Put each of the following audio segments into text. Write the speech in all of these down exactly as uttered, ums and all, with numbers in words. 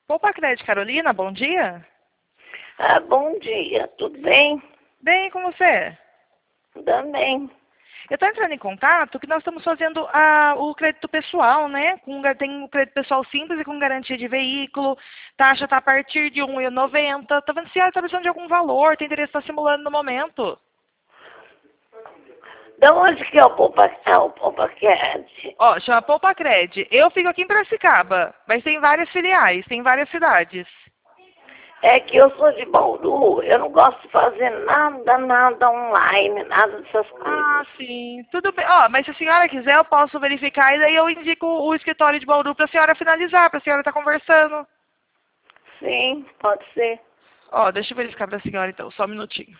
Poupa Crédito, Carolina, bom dia. Ah, bom dia, tudo bem? Bem, com você? Também. Eu estou entrando em contato que nós estamos fazendo a, o crédito pessoal, né? Com, tem o crédito pessoal simples e com garantia de veículo. Taxa está a partir de um real e noventa centavos. Está vendo se ela está precisando de algum valor, tem interesse em estar simulando no momento. Da onde que é o Poupa, ah, o Poupa Cred? Ó, chama Poupa Cred. Eu fico aqui em Piracicaba, mas tem várias filiais, tem várias cidades. É que eu sou de Bauru, eu não gosto de fazer nada, nada online, nada dessas coisas. Ah, sim. Tudo bem. Ó, mas se a senhora quiser, eu posso verificar e daí eu indico o escritório de Bauru para a senhora finalizar, para a senhora estar conversando. Sim, pode ser. Ó, deixa eu verificar para a senhora então, só um minutinho.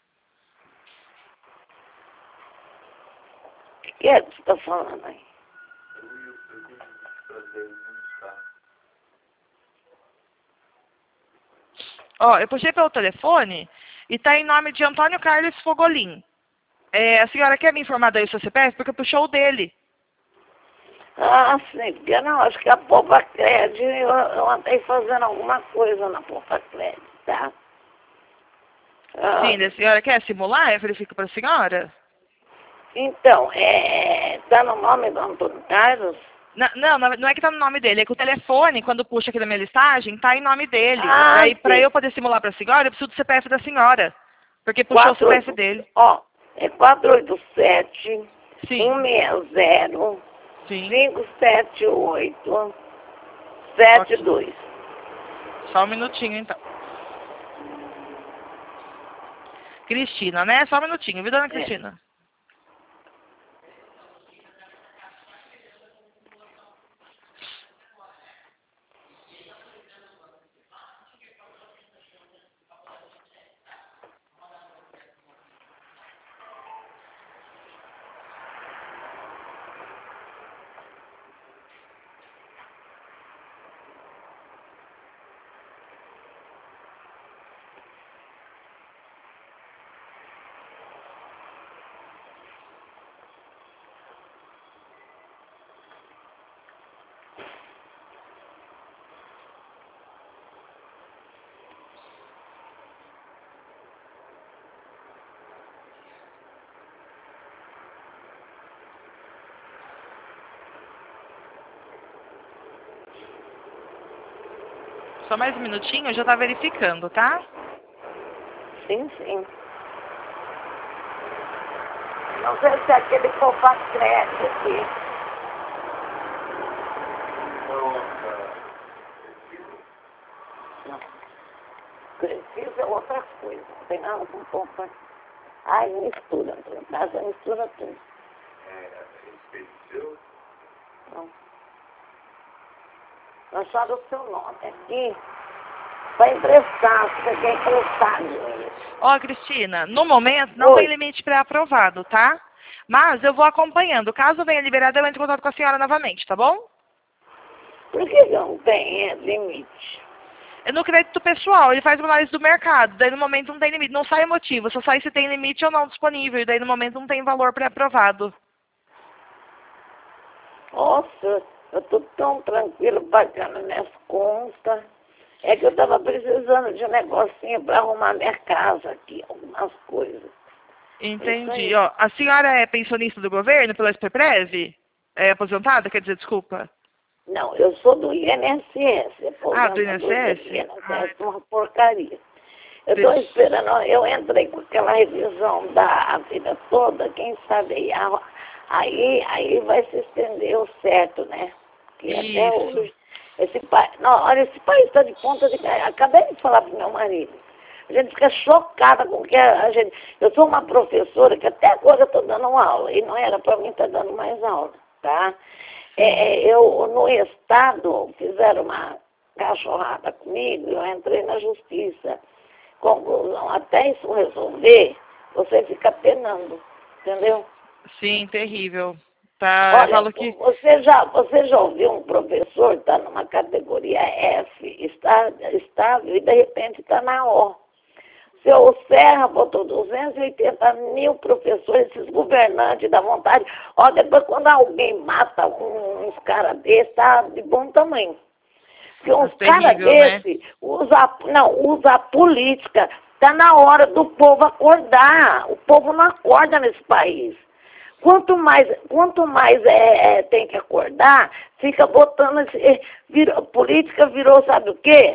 O que é que você está falando aí? Ó, eu puxei pelo telefone e tá em nome de Antônio Carlos Fogolin. É, a senhora quer me informar daí o seu C P F? Porque puxou o dele. Ah, sim, porque não, acho que a Poupa Cred, eu, eu andei fazendo alguma coisa na Poupa Cred, tá? Ah, Sim, a senhora quer simular? Eu verifico para a senhora. então, é, tá no nome do Antônio Carlos? Não, não, não é que tá no nome dele, é que o telefone, quando puxa aqui na minha listagem, tá em nome dele. Ah, Daí, para sim. eu poder simular para a senhora, eu preciso do C P F da senhora. Porque puxou o C P F dele. Ó, é quatro oito sete, Sim, um seis zero, sim. cinco sete oito, sete dois. Só um minutinho, então. Cristina, né? Só um minutinho, viu, dona É. Cristina? Só mais um minutinho, eu já tá verificando, tá? Sim, sim. Não sei se é aquele Poupa Cred aqui. Não. Precisa é outra coisa. Não tem nada com Poupa. Ai, mistura. Em casa mistura tudo. Não. Acharam o seu nome aqui para emprestar, se você quer emprestar dinheiro. Ó, Cristina, no momento não Oi. tem limite pré-aprovado, tá? Mas eu vou acompanhando. Caso venha liberado, eu entro em contato com a senhora novamente, tá bom? Por que não tem é, limite? É no crédito pessoal, ele faz uma análise do mercado. Daí no momento não tem limite, não sai motivo, só sai se tem limite ou não disponível. E daí no momento não tem valor pré-aprovado. Nossa, eu estou tão tranquilo pagando minhas contas. É que eu estava precisando de um negocinho para arrumar minha casa aqui, algumas coisas. Entendi. Ó, a senhora é pensionista do governo pela SPPREV? É aposentada, quer dizer, desculpa. Não, eu sou do I N S S. Ah, do aposentadoria I N S S? I N S Ah, S é uma porcaria. Eu estou Deixa. esperando, eu entrei com aquela revisão da vida toda, quem sabe aí, a- aí, aí vai se estender o certo, né? Que até Isso. hoje, esse país, não, olha, esse país está de ponta de cair. Acabei de falar para o meu marido. A gente fica chocada com o que a, a gente... Eu sou uma professora que até agora estou dando aula, e não era para mim estar dando mais aula, tá? É, é, eu, no Estado, fizeram uma cachorrada comigo, eu entrei na justiça. Conclusão, até isso resolver, você fica penando, entendeu? Sim, terrível. Tá, eu Olha, falo que... você já, você já ouviu um professor estar tá numa categoria F, está estável, e de repente está na O. Seu Serra botou duzentos e oitenta mil professores, esses governantes da vontade. Ó, depois quando alguém mata um, uns caras desses, tá de bom tamanho. Porque uns É caras terrível, né? desses usam, não, usa a política. Está na hora do povo acordar. O povo não acorda nesse país. Quanto mais, quanto mais é, é, tem que acordar, fica botando... Esse, virou, política virou, sabe o quê?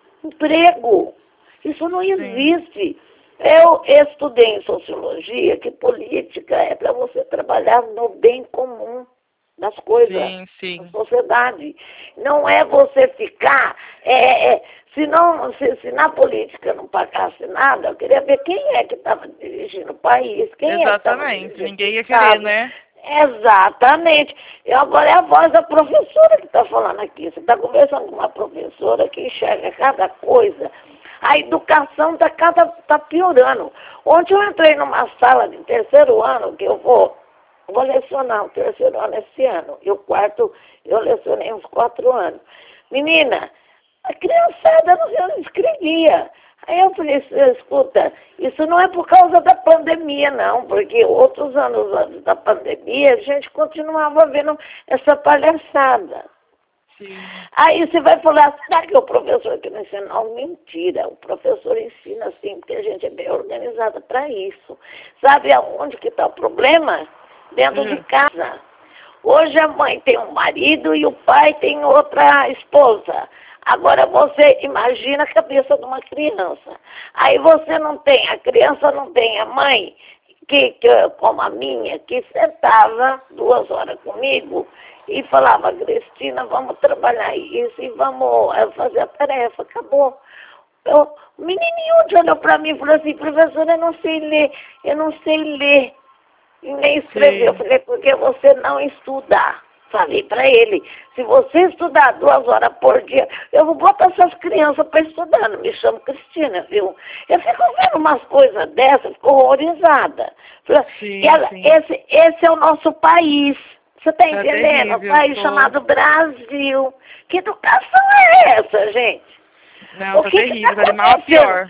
Emprego. Isso não existe. Sim. Eu estudei em sociologia que política é para você trabalhar no bem comum das coisas, sim, sim. da sociedade. Não é você ficar... É, é, se, não, se, se na política não pagasse nada, eu queria ver quem é que estava dirigindo o país. Quem Exatamente, é ninguém ia querer, né? Exatamente. E agora é a voz da professora que está falando aqui. Você está conversando com uma professora que enxerga cada coisa. A educação está cada tá piorando. Ontem eu entrei numa sala de terceiro ano, que eu vou, vou lecionar o terceiro ano esse ano. E o quarto eu lecionei uns quatro anos. Menina, a criançada não se inscrevia. Aí eu falei, escuta, isso não é por causa da pandemia, não, porque outros anos antes da pandemia a gente continuava vendo essa palhaçada. Sim. Aí você vai falar, será que o professor que não ensina? Não, mentira, o professor ensina assim, porque a gente é bem organizada para isso. Sabe aonde que está o problema? Dentro Uhum. de casa. Hoje a mãe tem um marido e o pai tem outra esposa. Agora você imagina a cabeça de uma criança. Aí você não tem, a criança não tem a mãe, que, que, como a minha, que sentava duas horas comigo e falava, Cristina, vamos trabalhar isso e vamos fazer a tarefa. Acabou. Eu, o menininho olhou para mim e falou assim, professora, eu não sei ler, eu não sei ler. E nem escrever. Eu falei, porque você não estuda. Falei para ele, se você estudar duas horas por dia, eu vou botar essas crianças para estudar, não me chamo Cristina, viu? Eu fico vendo umas coisas dessas, fico horrorizada. Sim, e ela, sim. Esse, esse é o nosso país. Você está entendendo? terrível, Um país tô... chamado Brasil. Que educação é essa, gente? Não, o tá que terrível, que tá tá de mal a pior.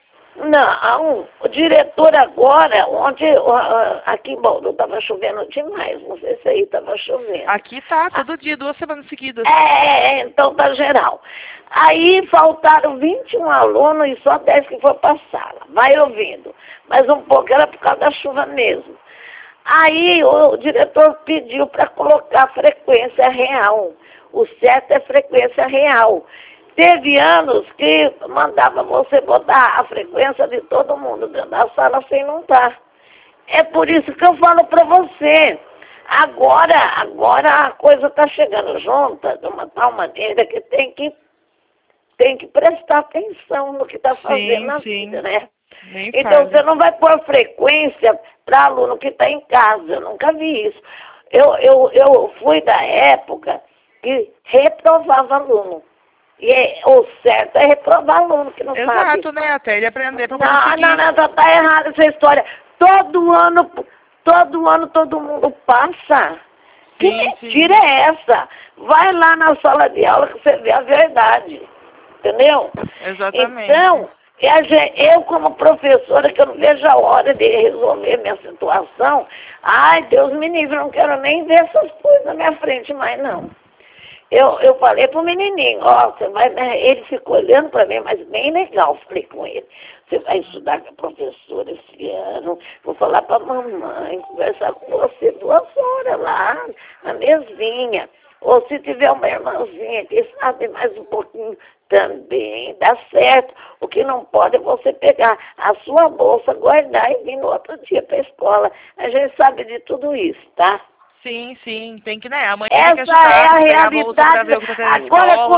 Não, o diretor agora, ontem aqui em Bauru estava chovendo demais, não sei se aí estava chovendo. Aqui tá, todo dia, duas semanas seguidas. É, então tá geral. Aí faltaram vinte e um alunos e só dez que foram para a sala. Vai ouvindo. Mas um pouco era por causa da chuva mesmo. Aí o diretor pediu para colocar a frequência real. O certo é frequência real. Teve anos que mandava você botar a frequência de todo mundo dentro da sala sem não estar. É por isso que eu falo para você. Agora, agora a coisa está chegando junta de uma tal maneira que tem que, tem que prestar atenção no que está fazendo sim, na sim. vida, né? Nem Então fale. você não vai pôr frequência para aluno que está em casa. Eu nunca vi isso. Eu, eu, eu fui da época que reprovava aluno. E é, o certo é reprovar aluno que não Exato, sabe. Exato, né? Até ele aprender para Não, poder seguir. não, não, tá, tá errado essa história. Todo ano, todo ano todo mundo passa. Que Sim, mentira sim. é essa? Vai lá na sala de aula que você vê a verdade. Entendeu? Exatamente. Então, eu como professora, que eu não vejo a hora de resolver minha situação, ai, Deus me livre, eu não quero nem ver essas coisas na minha frente mais, não. Eu, eu falei pro menininho, ó, você vai, né? Ele ficou olhando para mim, mas bem legal, falei com ele. Você vai estudar com a professora esse ano, vou falar para a mamãe, conversar com você duas horas lá, na mesinha. Ou se tiver uma irmãzinha que sabe mais um pouquinho, também dá certo. O que não pode é você pegar a sua bolsa, guardar e vir no outro dia para a escola. A gente sabe de tudo isso, tá? Sim, sim, tem que, né? A mãe Essa tem que ajudar, é a pegar a bolsa pra realidade. ver o que tá tendo na Agora, escola.